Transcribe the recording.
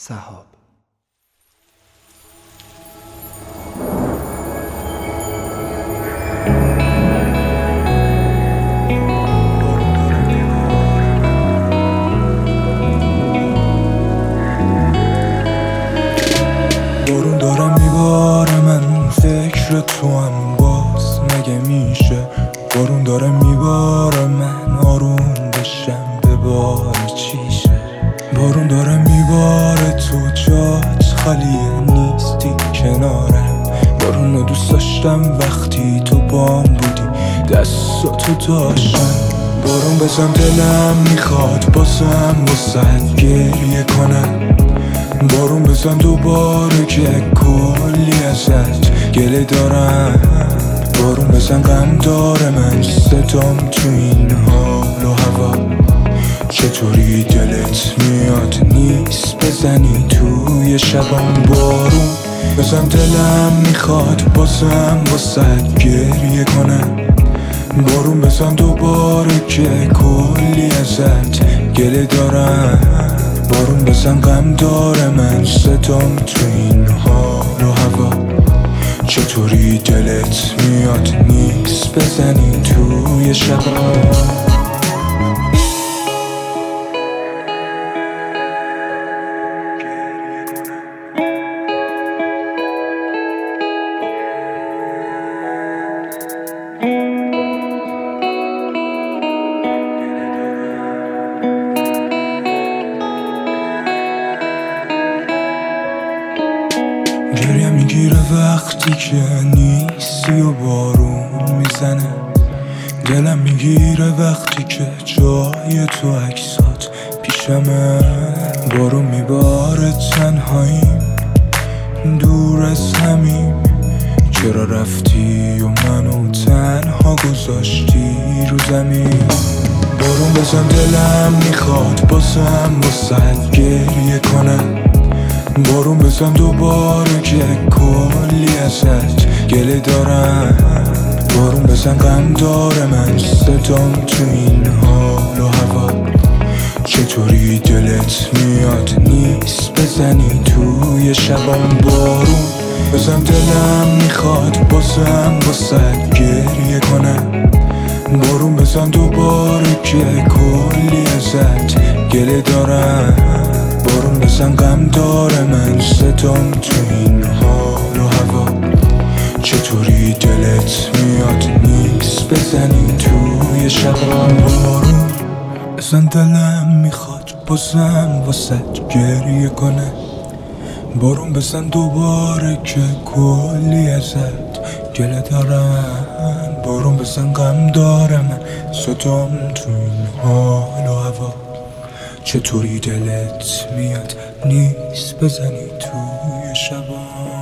سحاب. بارون دارم میباره من فکر تو هم باز مگه میشه. بارون داره میباره من آروم بشم به بار چیشه. بارون داره میباره تو جات خالیه نیستی کنارم. بارون رو دوست داشتم وقتی تو بام بودی دستاتو داشتم. بارون بزن دلم میخواد بازم واسه گریه کنم. بارون بزن دوباره که کلی ازت گله دارم. بارون بزن غم داره من صدام تو این حال و هوا. چطوری دلت میاد نیست بزنی توی شبام. بارون بزن دلم میخواد بازم واسه گریه کنم. بارون بزن دوباره که کلی ازت گله دارم. بارون بزن غم داره من صدام تو این حال و هوا. چطوری دلت میاد نیست بزنی توی شبام. گریه میگیره وقتی که نیستی و بارون میزنه. دلم میگیره وقتی که جای تو عکسات پیشمه. بارون میباره تنهاییم دور از همیم. چرا رفتی و منو تنها گذاشتی رو زمین. بارون بزن دلم میخواد بازم واسه گریه کنم. بارون بزن دوباره که کلی ازت گله دارم. بارون بزن غم داره من صدام تو این حال و هوا. چطوری دلت میاد نیست بزنی توی شبام. بارون بزن دلم میخواد بازم واسه گریه کنم. بارون بزن دوباره که کلی ازت گله دارم. بارون بزن غم داره من صدام تو این حال و هوا. چطوری دلت میاد نیست بزنی توی شبام. بارون بزن دلم میخواد بازم واسه گریه کنه. بارون بزن دوباره که کلی ازت گله دارم. بارون بزن غم داره من صدام تو این حال و هوا. چطوری دلت میاد نیست بزنی توی شبام.